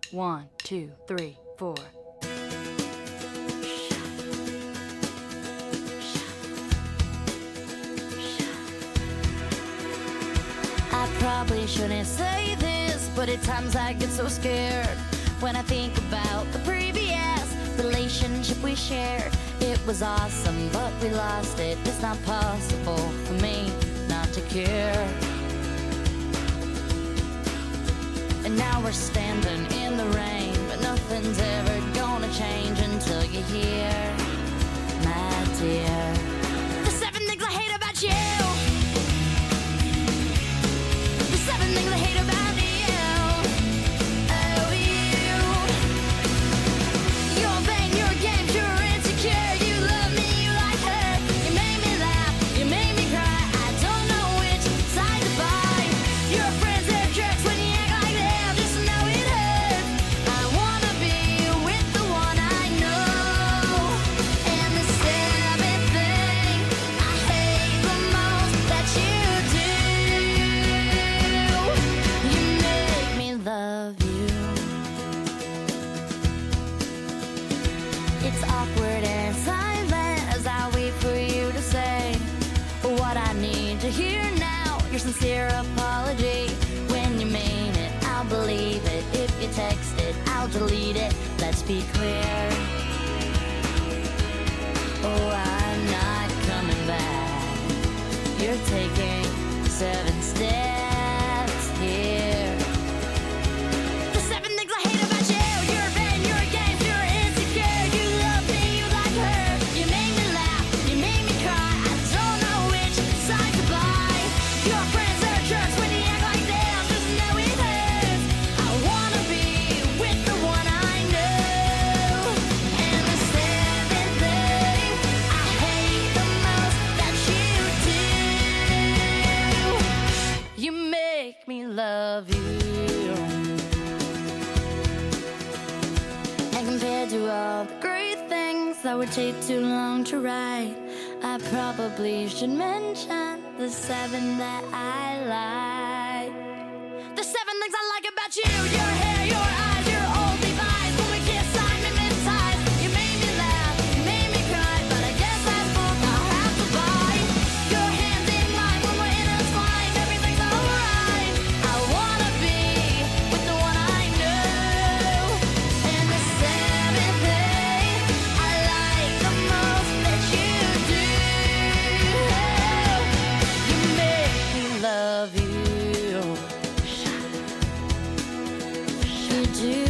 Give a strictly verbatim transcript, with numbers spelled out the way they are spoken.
One, two, three, four. I probably shouldn't say this, but at times I get so scared when I think about the previous relationship we shared. It was awesome, but we lost it. It's not possible for me not to care. And now we're standing in the rain, but nothing's ever gonna change until you hear, my dear, the seven things I hate about you. The seven things I hate about you. Oh, you. You're vain, you're game, you're insecure. You love me, you like her. You made me laugh, you made me cry. I don't know which side to buy. Your friends, they're jerks when you act like them. Just know it hurts. I wanna be with the one I know. And the seventh thing I hate the most that you do, you make me love you. It's awkward and silent as I wait for you to say what I need to hear now. Your sincere apology. When you mean it, I'll believe it. If you text it, I'll delete it. Let's be clear. Oh, I'm not coming back. You're taking seven steps here. The seven things I hate about you. You're vain, you're gay, you're insecure. You love me, you like her. You made me laugh, you made me cry. I don't know which side to buy. Your friends are jerks when you act like them. Just know it hurts. I wanna be with the one I know. And the seventh thing I hate the most that you do, you make me love you. And compared to all the great things that would take too long to write, I probably should mention the seven that I like. The seven things I like about you. Your hair, your eyes, your old Levi's. When we kiss, I hypnotize. You made me laugh, you made me cry, but I guess that's both I'll have to buy. Your hands in mine when we're intertwined. Everything's alright. I wanna be with the one I know. And the seventh thing I like the most that you do, you make me love you. You do.